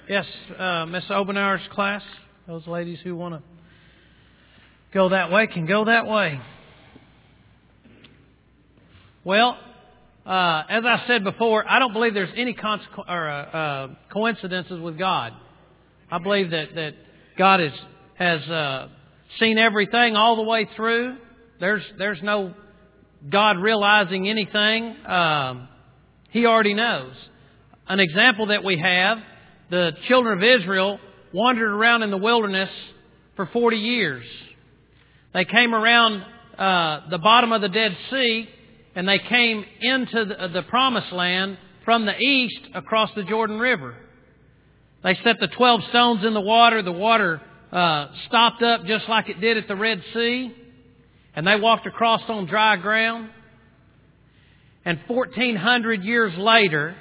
Yes, Miss Obenauer's class. Those ladies who want to go that way can go that way. Well, as I said before, I don't believe there's any coincidences with God. I believe that God has seen everything all the way through. There's no God realizing anything. He already knows. An example that we have, the children of Israel wandered around in the wilderness for 40 years. They came around the bottom of the Dead Sea, and they came into the Promised Land from the east across the Jordan River. They set the 12 stones in the water. The water stopped up just like it did at the Red Sea. And they walked across on dry ground. And 1,400 years later,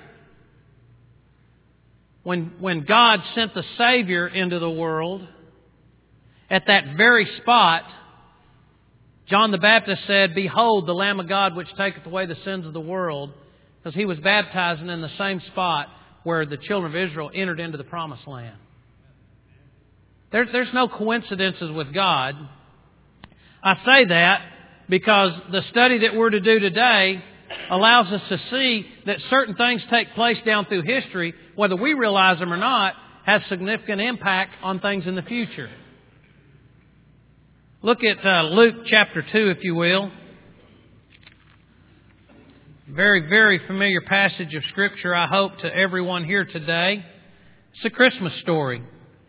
when God sent the Savior into the world, at that very spot, John the Baptist said, "Behold, the Lamb of God which taketh away the sins of the world," because he was baptizing in the same spot where the children of Israel entered into the Promised Land. There's no coincidences with God. I say that because the study that we're to do today allows us to see that certain things take place down through history, whether we realize them or not, has significant impact on things in the future. Look at Luke chapter 2, if you will. Very, very familiar passage of Scripture, I hope, to everyone here today. It's a Christmas story.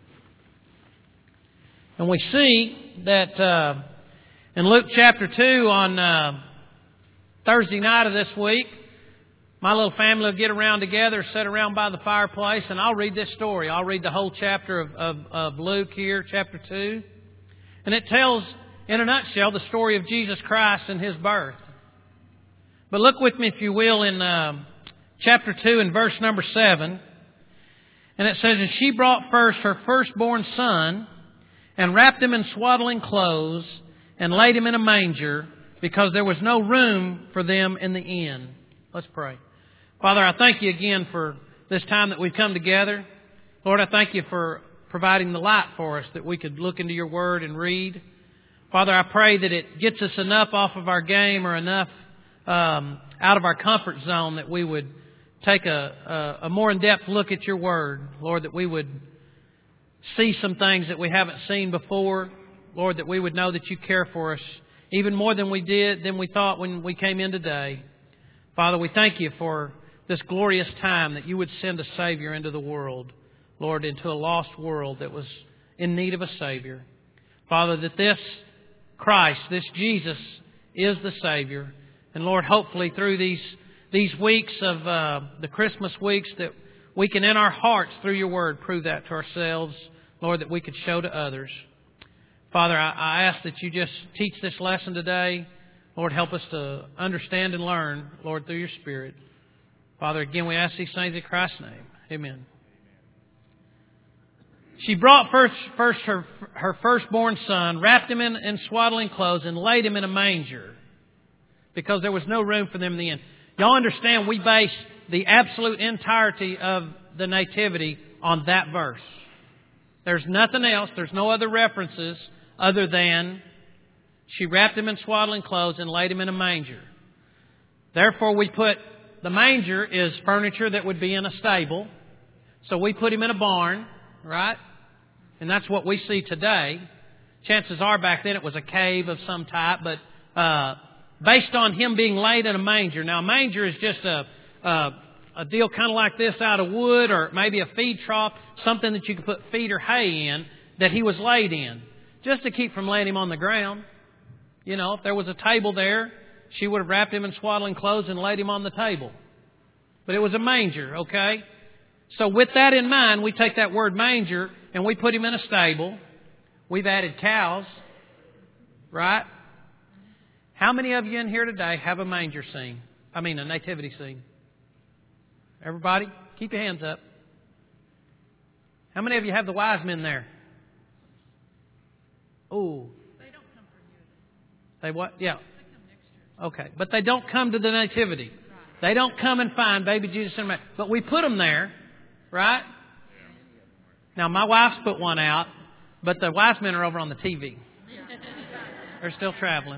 And we see that in Luke chapter 2 on Thursday night of this week, my little family will get around together, sit around by the fireplace, and I'll read this story. I'll read the whole chapter of Luke here, chapter 2. And it tells, in a nutshell, the story of Jesus Christ and His birth. But look with me, if you will, in chapter 2 and verse number 7. And it says, "And she brought first her firstborn son, and wrapped him in swaddling clothes, and laid him in a manger, because there was no room for them in the inn." Let's pray. Father, I thank You again for this time that we've come together. Lord, I thank You for providing the light for us that we could look into Your Word and read. Father, I pray that it gets us enough off of our game or enough out of our comfort zone that we would take a more in-depth look at Your Word. Lord, that we would see some things that we haven't seen before. Lord, that we would know that You care for us even more than we thought when we came in today. Father, we thank You for this glorious time that You would send a Savior into the world. Lord, into a lost world that was in need of a Savior. Father, that this Christ, this Jesus, is the Savior. And Lord, hopefully through these weeks of the Christmas weeks, that we can in our hearts through Your Word prove that to ourselves. Lord, that we could show to others. Father, I ask that You just teach this lesson today. Lord, help us to understand and learn, Lord, through Your Spirit. Father, again, we ask these things in Christ's name. Amen. She brought first her firstborn son, wrapped him in swaddling clothes, and laid him in a manger, because there was no room for them in the inn. Y'all understand, we base the absolute entirety of the Nativity on that verse. There's nothing else. There's no other references other than she wrapped him in swaddling clothes and laid him in a manger. Therefore, we put the manger is furniture that would be in a stable. So we put him in a barn, right? And that's what we see today. Chances are back then it was a cave of some type, but based on him being laid in a manger. Now, a manger is just a deal kind of like this out of wood, or maybe a feed trough, something that you could put feed or hay in, that he was laid in, just to keep from laying him on the ground. You know, if there was a table there, she would have wrapped him in swaddling clothes and laid him on the table. But it was a manger, okay? So with that in mind, we take that word manger and we put him in a stable. We've added cows, right? How many of you in here today have a manger scene? A nativity scene? Everybody, keep your hands up. How many of you have the wise men there? Oh. They don't come for you. They what? Yeah. They come next year. Okay. But they don't come to the nativity. Right. They don't come and find baby Jesus in a manger. But we put them there, right? Now, my wife's put one out, but the wise men are over on the TV. They're still traveling.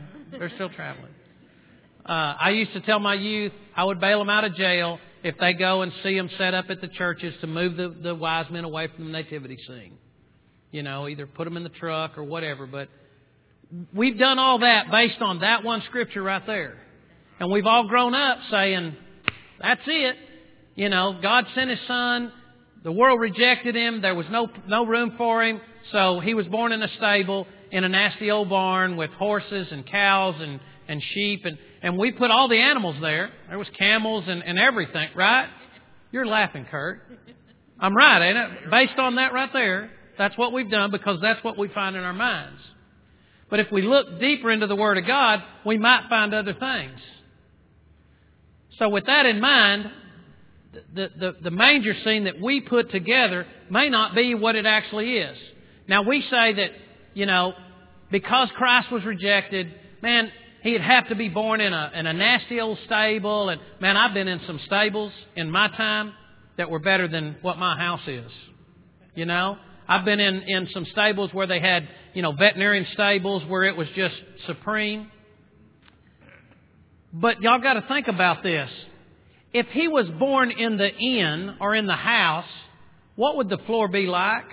I used to tell my youth I would bail them out of jail if they go and see them set up at the churches to move the wise men away from the nativity scene. You know, either put them in the truck or whatever. But we've done all that based on that one scripture right there. And we've all grown up saying, that's it. You know, God sent His Son. The world rejected Him. There was no room for Him. So He was born in a stable in a nasty old barn with horses and cows and sheep. And we put all the animals there. There was camels and everything, right? You're laughing, Kurt. I'm right, ain't it? Based on that right there, that's what we've done because that's what we find in our minds. But if we look deeper into the Word of God, we might find other things. So with that in mind, the manger scene that we put together may not be what it actually is. Now we say that, you know, because Christ was rejected, man, He'd have to be born in a nasty old stable. And man, I've been in some stables in my time that were better than what my house is. You know, I've been in some stables where they had, you know, veterinarian stables where it was just supreme. But y'all got to think about this. If He was born in the inn or in the house, what would the floor be like?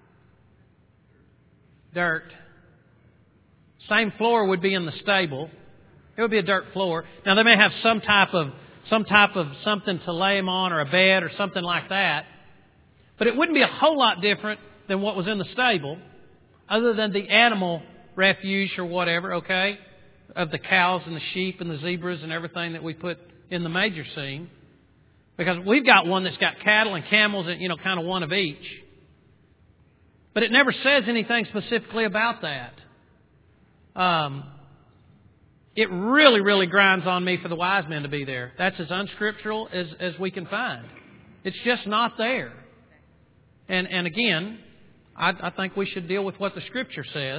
Dirt. Same floor would be in the stable. It would be a dirt floor. Now they may have some type of something to lay Him on or a bed or something like that. But it wouldn't be a whole lot different than what was in the stable, other than the animal refuge or whatever, okay, of the cows and the sheep and the zebras and everything that we put in the manger scene. Because we've got one that's got cattle and camels and, you know, kind of one of each. But it never says anything specifically about that. It really, really grinds on me for the wise men to be there. That's as unscriptural as we can find. It's just not there. And again, I think we should deal with what the Scripture says.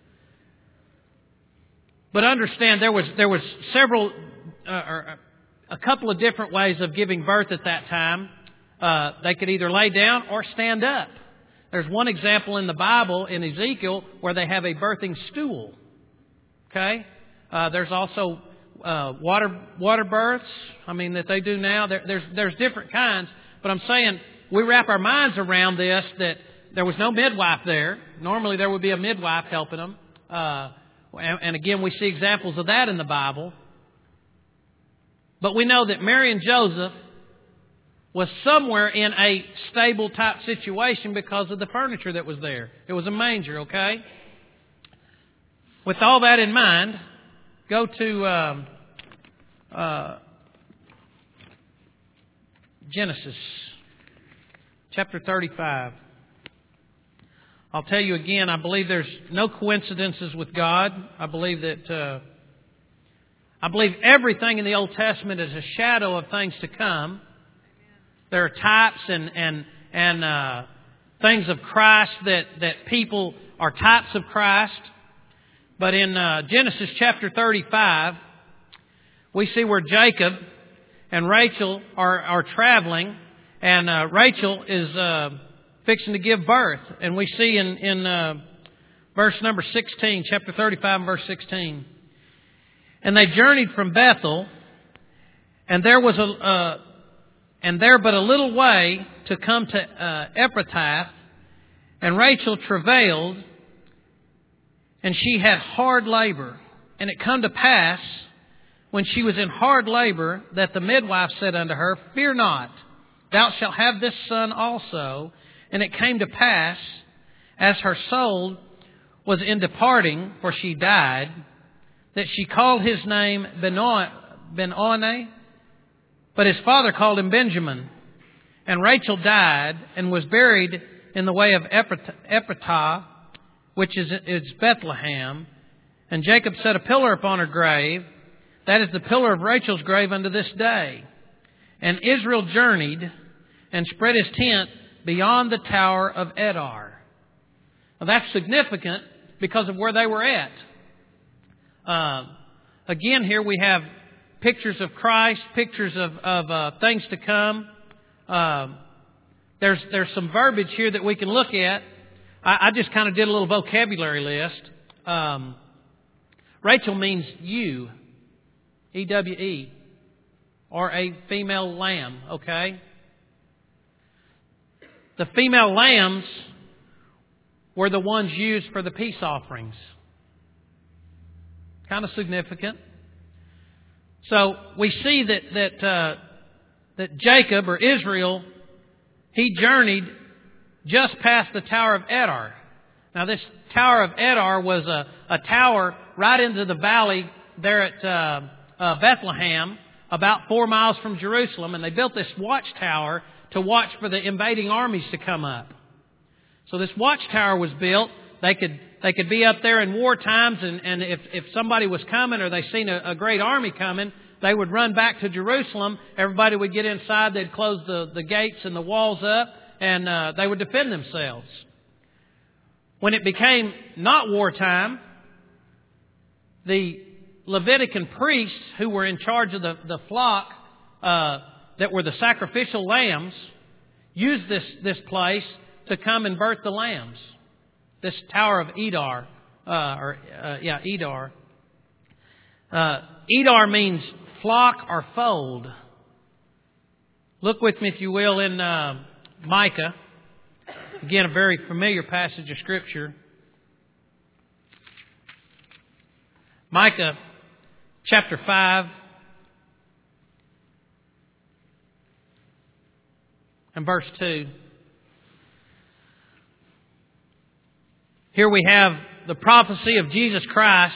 But understand there was several, a couple of different ways of giving birth at that time. They could either lay down or stand up. There's one example in the Bible, in Ezekiel, where they have a birthing stool. Okay? There's also water births. I mean, that they do now. There's different kinds. But I'm saying we wrap our minds around this that there was no midwife there. Normally there would be a midwife helping them. And again, we see examples of that in the Bible. But we know that Mary and Joseph was somewhere in a stable type situation because of the furniture that was there. It was a manger, okay? With all that in mind, go to Genesis chapter 35. I'll tell you again, I believe there's no coincidences with God. I believe everything in the Old Testament is a shadow of things to come. There are types and things of Christ that people are types of Christ. But in Genesis chapter 35, we see where Jacob and Rachel are traveling, and Rachel is fixing to give birth. And we see in verse number 16, chapter 35 and verse 16. And they journeyed from Bethel, and there but a little way to come to Ephrathah, and Rachel travailed, and she had hard labor. And it come to pass, when she was in hard labor, that the midwife said unto her, Fear not, thou shalt have this son also. And it came to pass, as her soul was in departing, for she died, that she called his name Ben-Oni, but his father called him Benjamin. And Rachel died and was buried in the way of Ephrathah, which is Bethlehem. And Jacob set a pillar upon her grave. That is the pillar of Rachel's grave unto this day. And Israel journeyed and spread his tent beyond the tower of Edar. Now that's significant because of where they were at. Again, here we have pictures of Christ, pictures of things to come. there's some verbiage here that we can look at. I just kind of did a little vocabulary list. Rachel means ewe, E-W-E, or a female lamb, okay? The female lambs were the ones used for the peace offerings. Kind of significant. So we see that Jacob, or Israel, he journeyed just past the Tower of Edar. Now this Tower of Edar was a tower right into the valley there at Bethlehem, about 4 miles from Jerusalem, and they built this watchtower to watch for the invading armies to come up. So this watchtower was built. They could be up there in war times, and if somebody was coming or they seen a great army coming, they would run back to Jerusalem. Everybody would get inside. They'd close the gates and the walls up, and they would defend themselves. When it became not wartime, the Levitican priests who were in charge of the flock that were the sacrificial lambs used this place to come and birth the lambs. This Tower of Edar, Edar. Edar means flock or fold. Look with me, if you will, in Micah. Again, a very familiar passage of Scripture. Micah chapter 5 and verse 2. Here we have the prophecy of Jesus Christ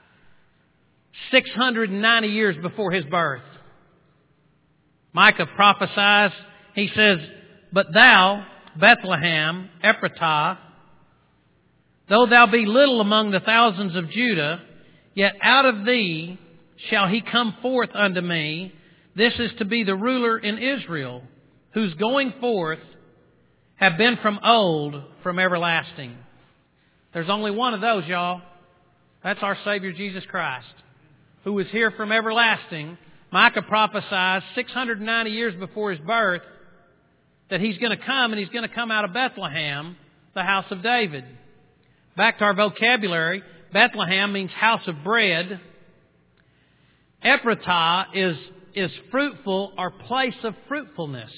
690 years before His birth. Micah prophesies, he says, "But thou, Bethlehem, Ephratah, though thou be little among the thousands of Judah, yet out of thee shall he come forth unto me. This is to be the ruler in Israel, whose going forth have been from old, from everlasting." There's only one of those, y'all. That's our Savior Jesus Christ, who was here from everlasting. Micah prophesies 690 years before His birth that He's going to come, and He's going to come out of Bethlehem, the house of David. Back to our vocabulary, Bethlehem means house of bread. Ephratah is fruitful or place of fruitfulness.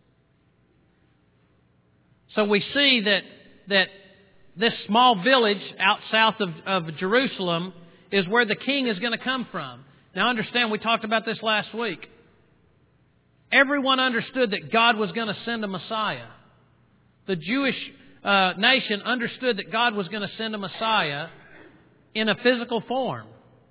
So we see that this small village out south of Jerusalem is where the king is going to come from. Now understand, we talked about this last week. Everyone understood that God was going to send a Messiah. The Jewish nation understood that God was going to send a Messiah in a physical form.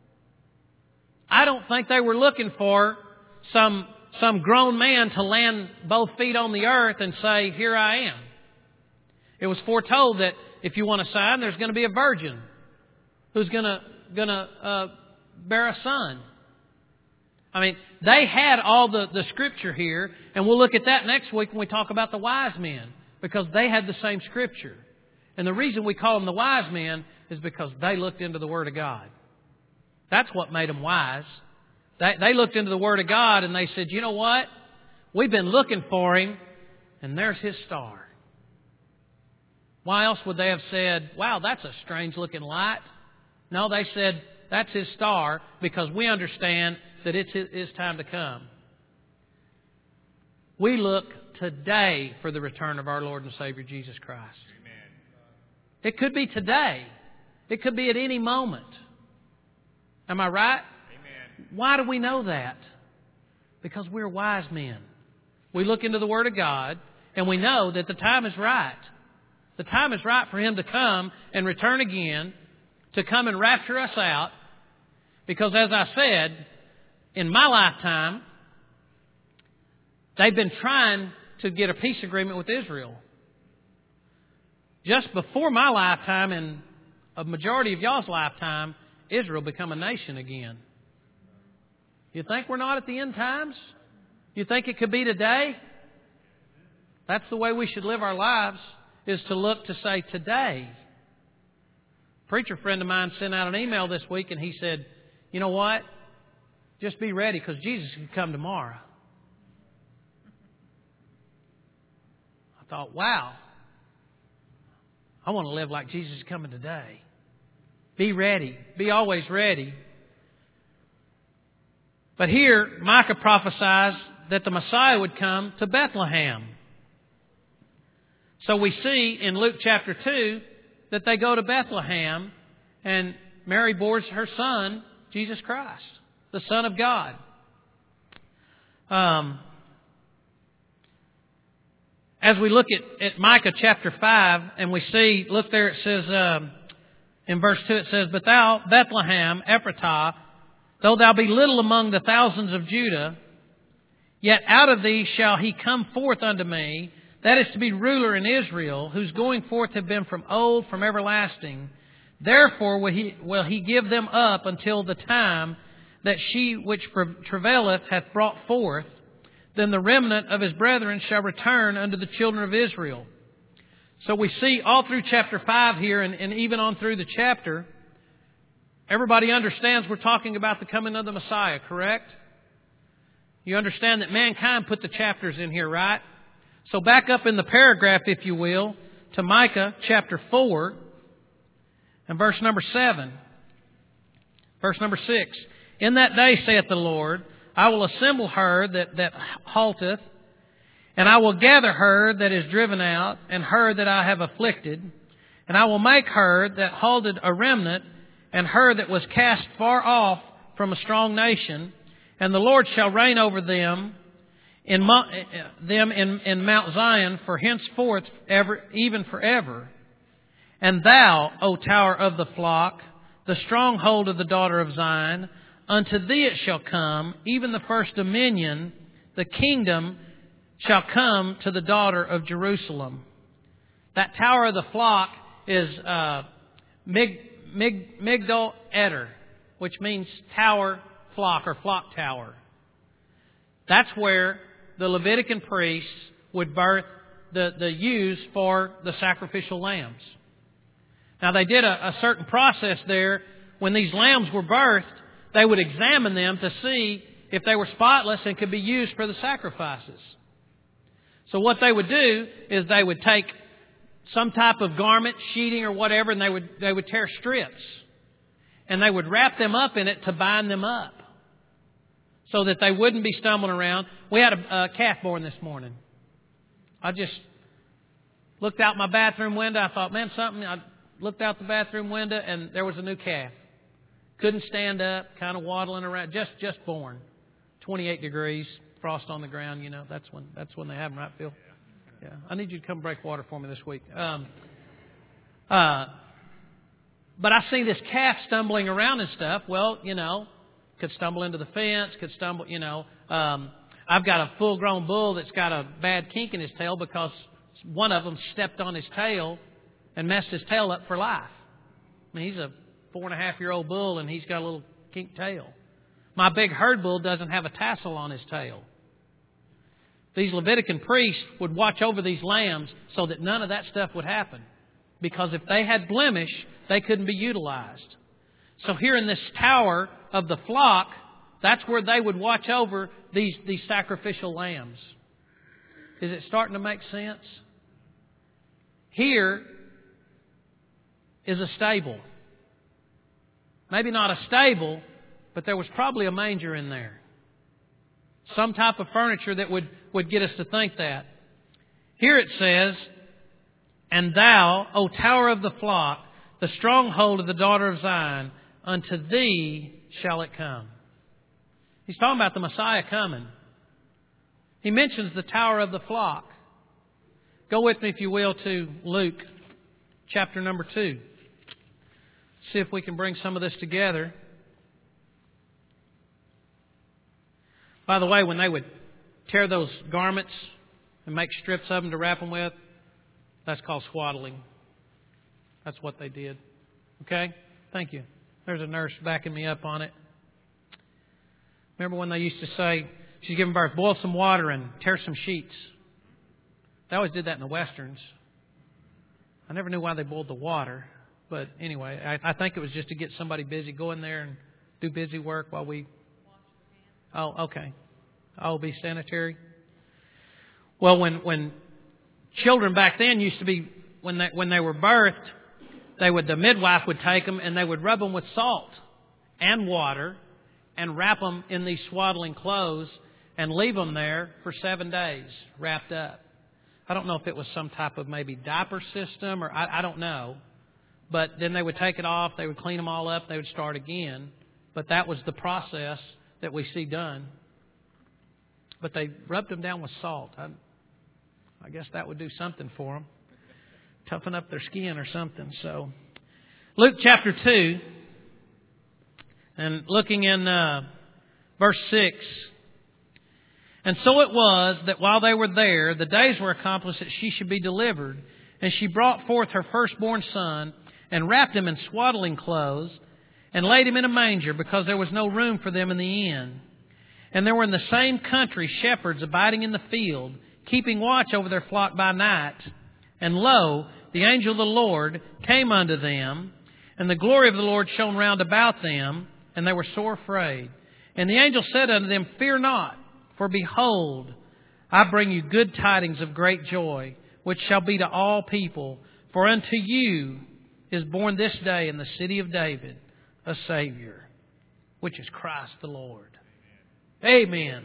I don't think they were looking for some grown man to land both feet on the earth and say, "Here I am." It was foretold that if you want a sign, there's going to be a virgin who's going to bear a son. I mean, they had all the Scripture here, and we'll look at that next week when we talk about the wise men, because they had the same Scripture. And the reason we call them the wise men is because they looked into the Word of God. That's what made them wise. They looked into the Word of God and they said, "You know what? We've been looking for Him, and there's His star." Why else would they have said, "Wow, that's a strange looking light"? No, they said, "That's His star," because we understand that it's His time to come. We look today for the return of our Lord and Savior Jesus Christ. Amen. It could be today. It could be at any moment. Am I right? Amen. Why do we know that? Because we're wise men. We look into the Word of God and we know that the time is right. The time is right for Him to come and return again, to come and rapture us out. Because as I said, in my lifetime, they've been trying to get a peace agreement with Israel. Just before my lifetime and a majority of y'all's lifetime, Israel become a nation again. You think we're not at the end times? You think it could be today? That's the way we should live our lives, is to look to say today. A preacher friend of mine sent out an email this week and he said, "You know what? Just be ready because Jesus could come tomorrow." I thought, wow, I want to live like Jesus is coming today. Be ready. Be always ready. But here, Micah prophesies that the Messiah would come to Bethlehem. So we see in Luke chapter 2 that they go to Bethlehem and Mary bores her son, Jesus Christ, the Son of God. As we look at Micah chapter 5 and we see, look there, it says, in verse 2 it says, But thou, Bethlehem, Ephratah, though thou be little among the thousands of Judah, yet out of thee shall he come forth unto me, that is to be ruler in Israel, whose going forth have been from old, from everlasting. Therefore will he give them up until the time that she which travaileth hath brought forth. Then the remnant of his brethren shall return unto the children of Israel. So we see all through chapter 5 here and even on through the chapter, everybody understands we're talking about the coming of the Messiah, correct? You understand that mankind put the chapters in here, right? So back up in the paragraph, if you will, to Micah chapter 4 and verse number 7. Verse number 6. In that day, saith the Lord, I will assemble her that halteth, and I will gather her that is driven out, and her that I have afflicted. And I will make her that halted a remnant, and her that was cast far off from a strong nation. And the Lord shall reign over them in Mount Zion for henceforth, even forever. And thou, O tower of the flock, the stronghold of the daughter of Zion, unto thee it shall come, even the first dominion, the kingdom shall come to the daughter of Jerusalem. That tower of the flock is Migdal Eder, which means tower flock or flock tower. That's where the Levitican priests would birth the ewes for the sacrificial lambs. Now they did a certain process there. When these lambs were birthed, they would examine them to see if they were spotless and could be used for the sacrifices. So what they would do is they would take some type of garment, sheeting or whatever, and they would tear strips. And they would wrap them up in it to bind them up so that they wouldn't be stumbling around. We had a calf born this morning. I just looked out my bathroom window. I thought, man, something. I looked out the bathroom window and there was a new calf. Couldn't stand up, kind of waddling around, just born. 28 degrees, frost on the ground, you know, that's when they have them, right, Phil? Yeah. I need you to come break water for me this week. But I see this calf stumbling around and stuff. Well, you know, could stumble into the fence, could stumble, you know. I've got a full-grown bull that's got a bad kink in his tail because one of them stepped on his tail and messed his tail up for life. I mean, he's a 4.5-year-old bull and he's got a little kink tail. My big herd bull doesn't have a tassel on his tail. These Levitican priests would watch over these lambs so that none of that stuff would happen. Because if they had blemish, they couldn't be utilized. So here in this tower of the flock, that's where they would watch over these sacrificial lambs. Is it starting to make sense? Here is a stable. Maybe not a stable, but there was probably a manger in there. Some type of furniture that would get us to think that. Here it says, And thou, O tower of the flock, the stronghold of the daughter of Zion, unto thee shall it come. He's talking about the Messiah coming. He mentions the tower of the flock. Go with me, if you will, to Luke chapter number 2. See if we can bring some of this together. By the way, when they would tear those garments and make strips of them to wrap them with, that's called swaddling. That's what they did. Okay? Thank you. There's a nurse backing me up on it. Remember when they used to say, she's giving birth, boil some water and tear some sheets. They always did that in the Westerns. I never knew why they boiled the water. But anyway, I think it was just to get somebody busy. Go in there and do busy work while we... Oh, okay. I'll be sanitary. Well, when children back then used to be, when they were birthed, the midwife would take them and they would rub them with salt and water and wrap them in these swaddling clothes and leave them there for 7 days wrapped up. I don't know if it was some type of maybe diaper system or I don't know. But then they would take it off, they would clean them all up, they would start again. But that was the process that we see done. But they rubbed them down with salt. I guess that would do something for them. Toughen up their skin or something. So, Luke chapter 2, and looking in verse 6. And so it was that while they were there, the days were accomplished that she should be delivered. And she brought forth her firstborn son, and wrapped him in swaddling clothes, and laid him in a manger, because there was no room for them in the inn. And there were in the same country shepherds abiding in the field, keeping watch over their flock by night. And lo, the angel of the Lord came unto them, and the glory of the Lord shone round about them, and they were sore afraid. And the angel said unto them, Fear not, for behold, I bring you good tidings of great joy, which shall be to all people. For unto you is born this day in the city of David a Savior, which is Christ the Lord. Amen.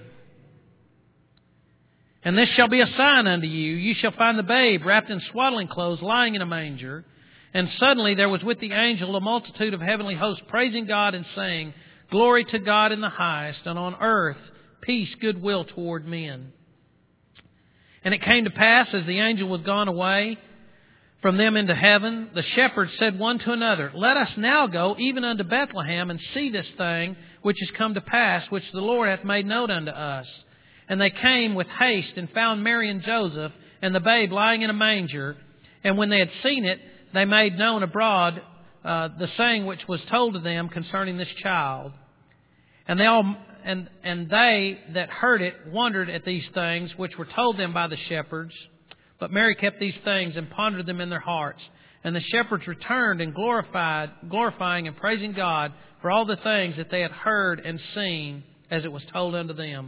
And this shall be a sign unto you. You shall find the babe wrapped in swaddling clothes, lying in a manger. And suddenly there was with the angel a multitude of heavenly hosts, praising God and saying, Glory to God in the highest, and on earth peace, goodwill toward men. And it came to pass, as the angel was gone away from them into heaven, the shepherds said one to another, Let us now go even unto Bethlehem, and see this thing which is come to pass, which the Lord hath made known unto us. And they came with haste, and found Mary and Joseph, and the babe lying in a manger. And when they had seen it, they made known abroad the saying which was told to them concerning this child. And they that heard it wondered at these things which were told them by the shepherds. But Mary kept these things and pondered them in their hearts. And the shepherds returned and glorifying and praising God for all the things that they had heard and seen as it was told unto them.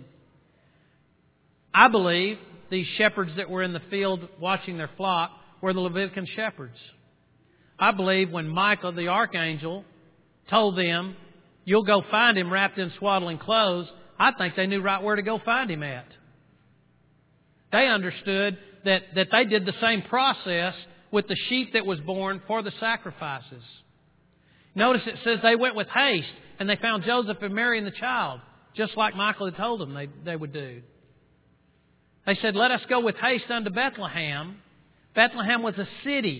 I believe these shepherds that were in the field watching their flock were the Levitican shepherds. I believe when Michael the archangel told them, You'll go find him wrapped in swaddling clothes, I think they knew right where to go find him at. They understood that they did the same process with the sheep that was born for the sacrifices. Notice it says they went with haste and they found Joseph and Mary and the child, just like Michael had told them they would do. They said, Let us go with haste unto Bethlehem. Bethlehem was a city.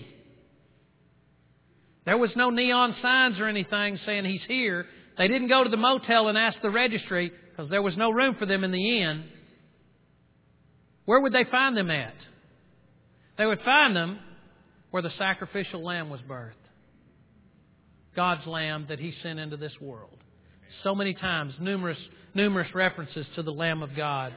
There was no neon signs or anything saying He's here. They didn't go to the motel and ask the registry because there was no room for them in the inn. Where would they find them at? They would find them where the sacrificial lamb was birthed. God's lamb that He sent into this world. So many times, numerous references to the Lamb of God.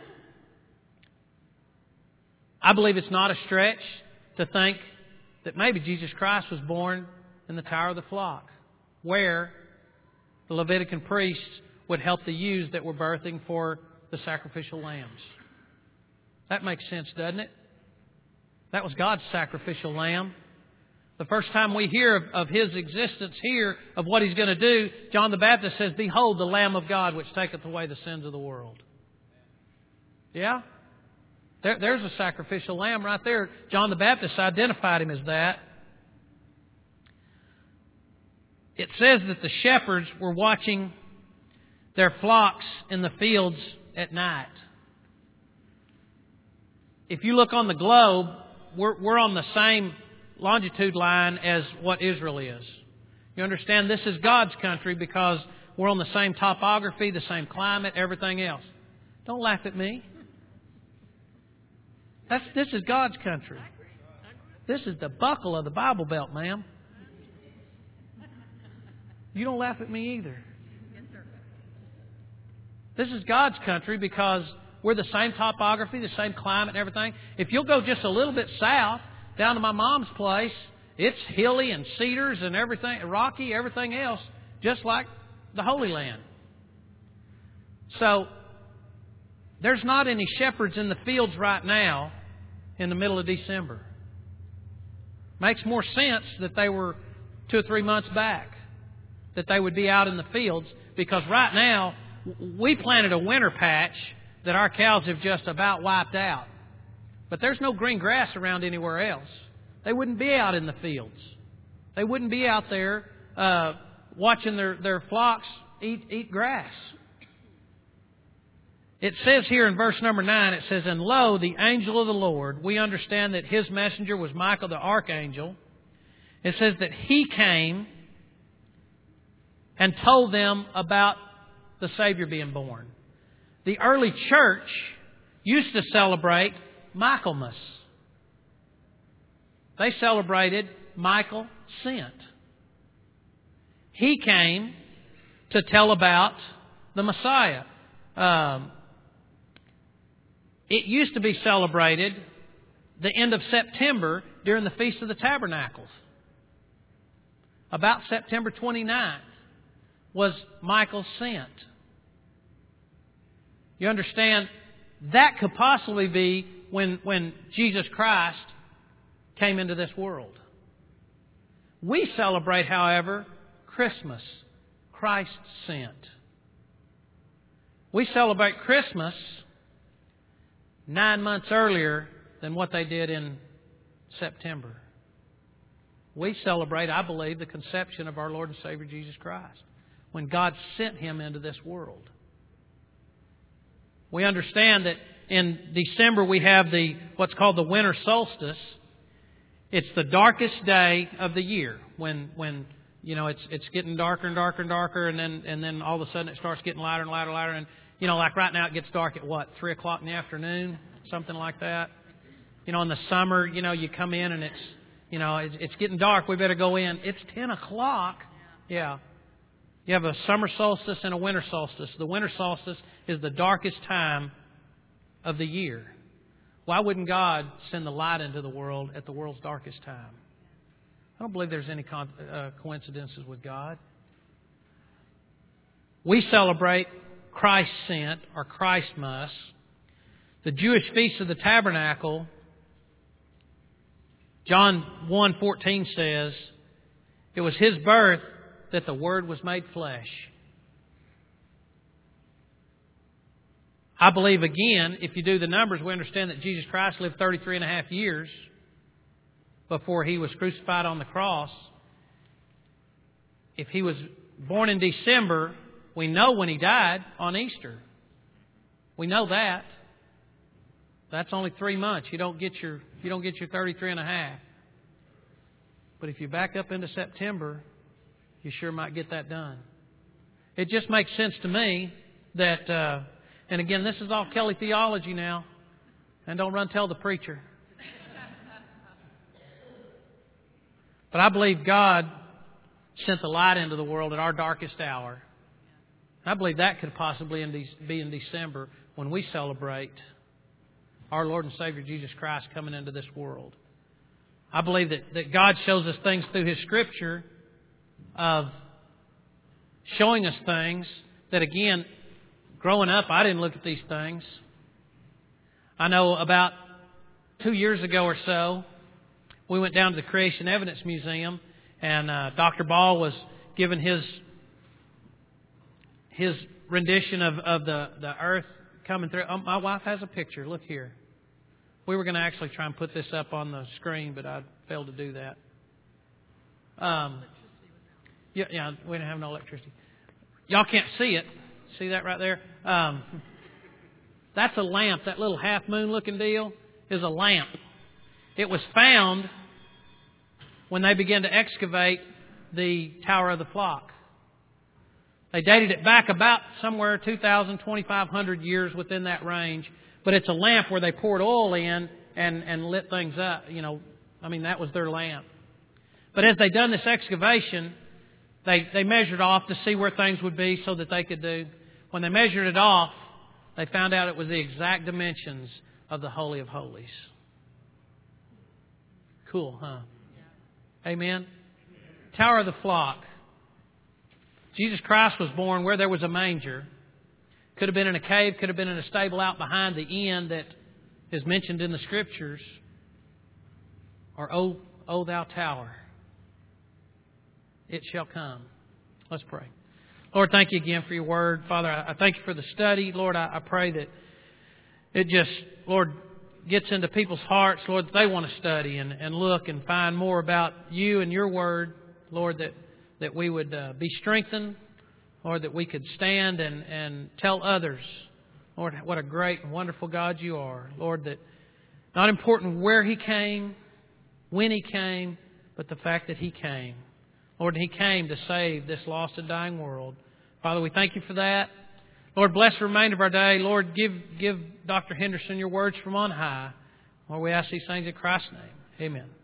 I believe it's not a stretch to think that maybe Jesus Christ was born in the Tower of the Flock, where the Levitican priests would help the ewes that were birthing for the sacrificial lambs. That makes sense, doesn't it? That was God's sacrificial lamb. The first time we hear of His existence here, of what He's going to do, John the Baptist says, Behold the Lamb of God which taketh away the sins of the world. Yeah? There's a sacrificial lamb right there. John the Baptist identified Him as that. It says that the shepherds were watching their flocks in the fields at night. If you look on the globe, we're on the same longitude line as what Israel is. You understand, this is God's country because we're on the same topography, the same climate, everything else. Don't laugh at me. This is God's country. This is the buckle of the Bible Belt, ma'am. You don't laugh at me either. This is God's country because we're the same topography, the same climate and everything. If you'll go just a little bit south, down to my mom's place, it's hilly and cedars and everything, rocky, everything else, just like the Holy Land. So, there's not any shepherds in the fields right now in the middle of December. Makes more sense that they were 2 or 3 months back, that they would be out in the fields, because right now we planted a winter patch that our cows have just about wiped out. But there's no green grass around anywhere else. They wouldn't be out in the fields. They wouldn't be out there watching their flocks eat grass. It says here in verse number 9, it says, "And lo, the angel of the Lord," we understand that his messenger was Michael the archangel. It says that he came and told them about the Savior being born. The early church used to celebrate Michaelmas. They celebrated Michael sent. He came to tell about the Messiah. It used to be celebrated the end of September during the Feast of the Tabernacles. About September 29th was Michael's sent. You understand, that could possibly be when Jesus Christ came into this world. We celebrate, however, Christmas, Christ sent. We celebrate Christmas 9 months earlier than what they did in September. We celebrate, I believe, the conception of our Lord and Savior Jesus Christ, when God sent Him into this world. We understand that in December we have what's called the winter solstice. It's the darkest day of the year when it's getting darker and darker and darker, and then all of a sudden it starts getting lighter and lighter and lighter. And like right now it gets dark at 3 o'clock in the afternoon, something like that. In the summer, you come in and it's getting dark. We better go in. It's 10 o'clock. Yeah. You have a summer solstice and a winter solstice. The winter solstice is the darkest time of the year. Why wouldn't God send the light into the world at the world's darkest time? I don't believe there's any coincidences with God. We celebrate Christ sent, or Christmas. The Jewish Feast of the Tabernacle, John 1:14 says, it was His birth that the Word was made flesh. I believe, again, if you do the numbers, we understand that Jesus Christ lived 33 and a half years before He was crucified on the cross. If He was born in December, we know when He died on Easter. We know that. That's only 3 months. You don't get your 33 and a half. But if you back up into September, you sure might get that done. It just makes sense to me that, and again, this is all Kelly theology now, and don't run tell the preacher. But I believe God sent the light into the world at our darkest hour. I believe that could possibly be in December when we celebrate our Lord and Savior Jesus Christ coming into this world. I believe that God shows us things through His Scripture of showing us things that, again, growing up, I didn't look at these things. I know about 2 years ago or so, we went down to the Creation Evidence Museum, and Dr. Ball was giving his rendition of the earth coming through. Oh, my wife has a picture. Look here. We were going to actually try and put this up on the screen, but I failed to do that. Yeah, we didn't have no electricity. Y'all can't see it. See that right there? That's a lamp. That little half moon looking deal is a lamp. It was found when they began to excavate the Tower of the Flock. They dated it back about somewhere 2,000, 2,500 years within that range. But it's a lamp where they poured oil in and lit things up. That was their lamp. But as they done this excavation, they measured off to see where things would be so that they could do. When they measured it off, they found out it was the exact dimensions of the Holy of Holies. Cool, huh? Amen? Tower of the Flock. Jesus Christ was born where there was a manger. Could have been in a cave, could have been in a stable out behind the inn that is mentioned in the Scriptures. Or, O thou tower, it shall come. Let's pray. Lord, thank you again for your word. Father, I thank you for the study. Lord, I pray that it just, Lord, gets into people's hearts, Lord, that they want to study and look and find more about you and your word. Lord, that we would be strengthened. Lord, that we could stand and tell others, Lord, what a great and wonderful God you are. Lord, that not important where He came, when He came, but the fact that He came. Lord, He came to save this lost and dying world. Father, we thank you for that. Lord, bless the remainder of our day. Lord, give Dr. Henderson your words from on high. Lord, we ask these things in Christ's name. Amen.